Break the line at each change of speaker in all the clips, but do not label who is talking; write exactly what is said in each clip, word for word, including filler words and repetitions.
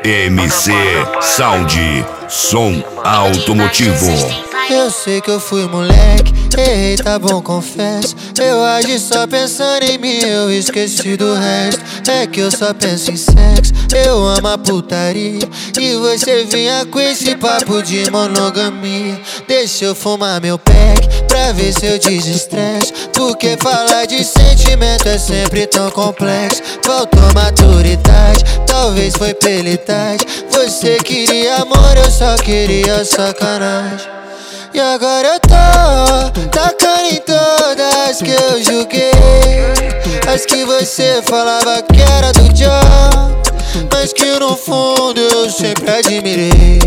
M C Sound, som automotivo.
Eu sei que eu fui moleque, errei, tá bom, confesso. Eu agi só pensando em mim, eu esqueci do resto. É que eu só penso em sexo, eu amo a putaria. E você vinha com esse papo de monogamia. Deixa eu fumar meu pack, pra ver se eu desestresso. Porque falar de sentimento é sempre tão complexo. Faltou maturidade, talvez foi pela idade. Você queria amor, eu só queria sacanagem. E agora eu tô tacando em todas que eu julguei. As que você falava que era do John, mas que no fundo eu sempre admirei.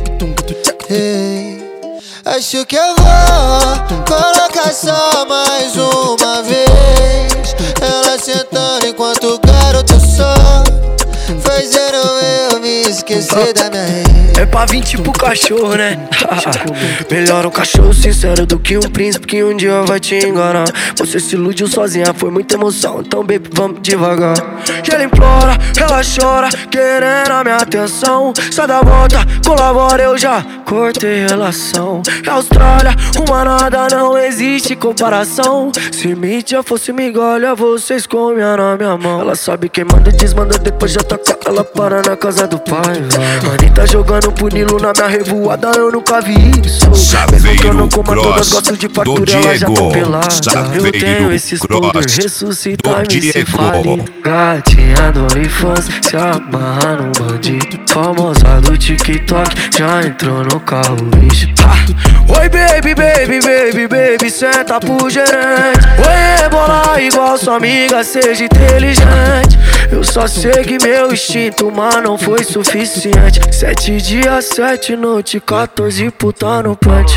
Hey, acho que eu vou colocar só mais uma vez. Ela sentando enquanto o garoto só, fazendo eu me esquecer da minha rede.
É pra vir tipo cachorro, né? Melhor um cachorro sincero do que um príncipe que um dia vai te enganar. Você se iludiu sozinha, foi muita emoção, então baby, vamos devagar. E ela implora, ela chora, querendo a minha atenção. Sai da volta, colabora, eu já cortei relação. É Austrália, uma nada, não existe comparação. Se mídia fosse migalha, vocês comiam na minha mão. Ela sabe quem manda e desmanda, depois já toca, ela para na casa do pai. Anitta jogando punilo na minha revoada, eu nunca vi isso. Mesmo que eu não coma todas, gosto de fartura, ela já tá pelada. Eu tenho esses poder, ressuscitar e se fale. Gatinha do OnlyFans, se amarra no bandido. Famosa do TikTok, já entrou no carro, bicho. Oi baby, baby, baby, baby, senta pro gerente. Oi rebola igual sua amiga, seja inteligente. Eu só segui meu instinto, mas não foi suficiente. Sete dias, sete noites, quatorze puta no punch.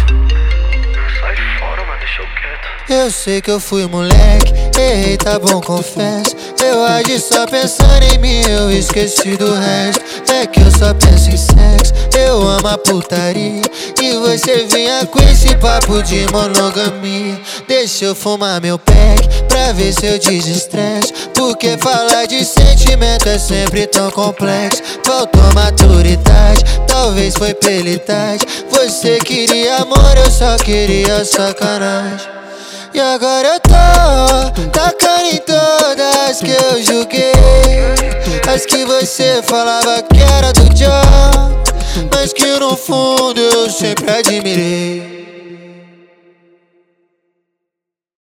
Sai fora, mano, deixa eu quieto.
Eu sei que eu fui moleque, errei, tá bom, confesso. Eu agi só pensando em mim, eu esqueci do resto. É que eu só penso em sexo, eu amo a putaria. E você vinha com esse papo de monogamia. Deixa eu fumar meu pack, pra ver se eu desestresso. Porque falar de sentimento é sempre tão complexo. Faltou maturidade, talvez foi pela idade. Você queria amor, eu só queria sacanagem. E agora eu tô tacando em todas que eu julguei. As que você falava que era do John, mas que no fundo eu sempre admirei.